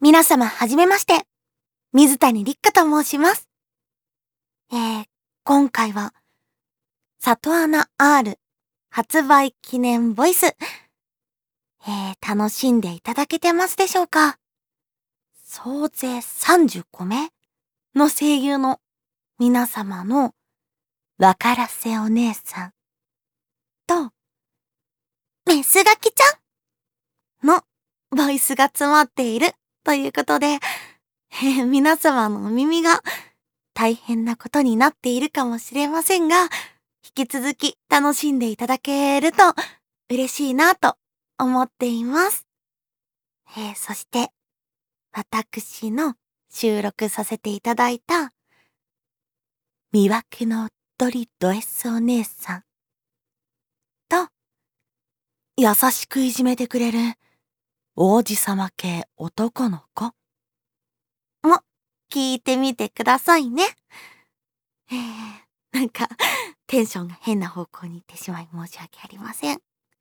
皆様はじめまして、水谷立花と申します。今回は、里アナ R 発売記念ボイス、楽しんでいただけてますでしょうか？総勢35名の声優の皆様のわからせお姉さんと、メスガキちゃんのボイスが詰まっているということで、皆様のお耳が大変なことになっているかもしれませんが、引き続き楽しんでいただけると嬉しいなと思っています。そして、私の収録させていただいた、魅惑のおっとりド S お姉さんと、優しくいじめてくれる王子様系男の子も聞いてみてくださいね。なんかテンションが変な方向に行ってしまい申し訳ありません。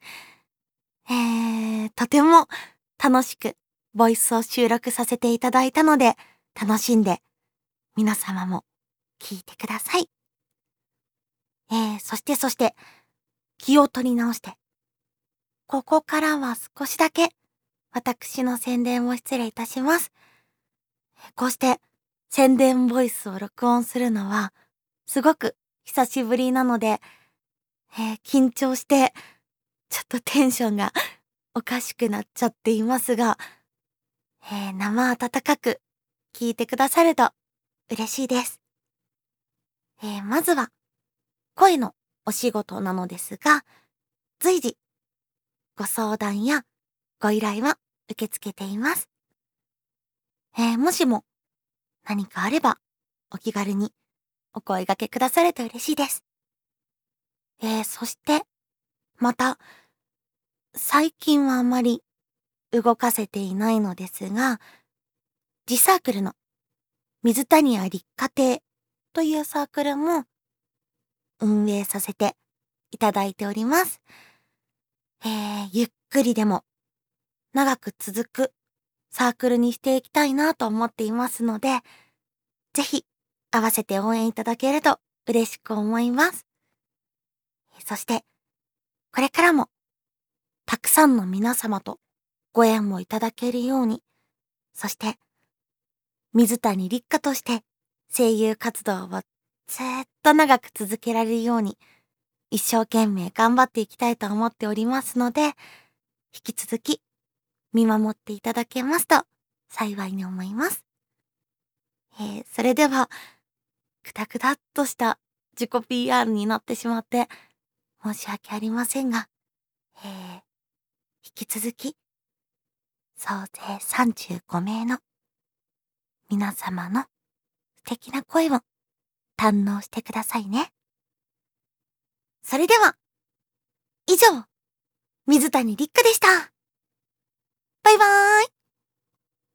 とても楽しくボイスを収録させていただいたので、楽しんで皆様も聞いてください。そして気を取り直して、ここからは少しだけ私の宣伝を失礼いたします。こうして宣伝ボイスを録音するのはすごく久しぶりなので、緊張してちょっとテンションがおかしくなっちゃっていますが、生温かく聞いてくださると嬉しいです。まずは声のお仕事なのですが、随時ご相談やご依頼は受け付けています。もしも何かあればお気軽にお声掛けくださると嬉しいです。そしてまた最近はあまり動かせていないのですが、自サークルの水谷屋立花亭というサークルも運営させていただいております。ゆっくりでも長く続くサークルにしていきたいなと思っていますので、ぜひ合わせて応援いただけると嬉しく思います。そして、これからもたくさんの皆様とご縁もいただけるように、そして水谷立花として声優活動をずっと長く続けられるように一生懸命頑張っていきたいと思っておりますので、引き続き見守っていただけますと幸いに思います。それでは、くたくたっとした自己 PR になってしまって申し訳ありませんが、引き続き総勢35名の皆様の素敵な声を堪能してくださいね。それでは、以上、水谷立花でした。バイバーイ。